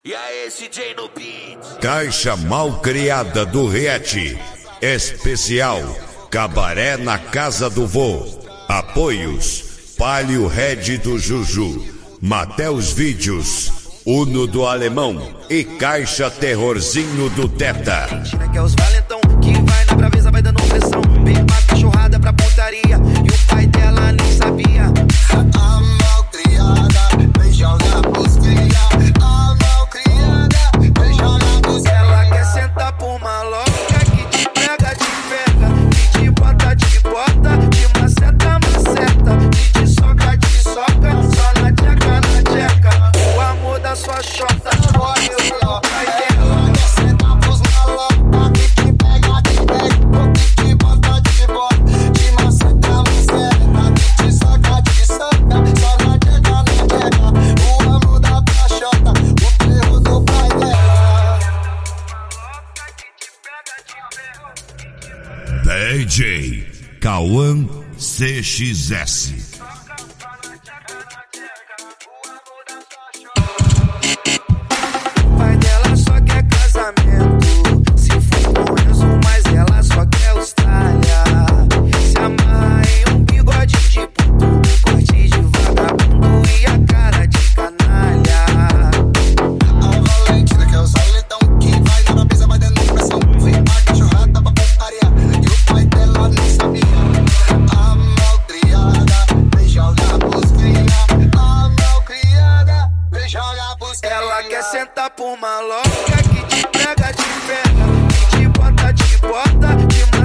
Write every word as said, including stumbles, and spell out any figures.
E aí, C J no beat. Caixa mal criada do Riete. Especial Cabaré na Casa do Vô. Apoios Palio Red do Juju, Mateus Vídeos, Uno do Alemão e Caixa Terrorzinho do Teta. Mentira que é os valentão que vai na braveza, vai dando pressão. Vem pra cachorrada pra pontaria e o pai dela nem sabia. A malcriada vem jogar pros cria. A malcriada vem jogar pros cria. Ela quer sentar por maloca que te pega, te pega, que te bota, te bota, te maceta, maceta, que te soca, te soca, só na tcheca, na tcheca. O amor da sua chota, olha o pai dela. Quer sentar pros maloca que te pega, te pega, que te bota, te bota, te maceta, maceta, que te soca, te soca, só na tcheca, na tcheca. O amor da tua chota, o terror do pai dela. D J Cauã C X S. O pai dela só quer casamento, se for com Enzo, mas ela só quer Austrália. Se amarra em um bigode de puto, corte de vagabundo e a cara de canalha. A Valentina que é os valentão que vai na brisa, vai dando pressão. Vem pra cachorrada pra pontaria e o pai dela nem sabia. A malcriada vem jogar pros cria. A malcriada vem jogar pros cria. Ela quer sentar por maloca que te pega, te pega, que te bota, te bota, te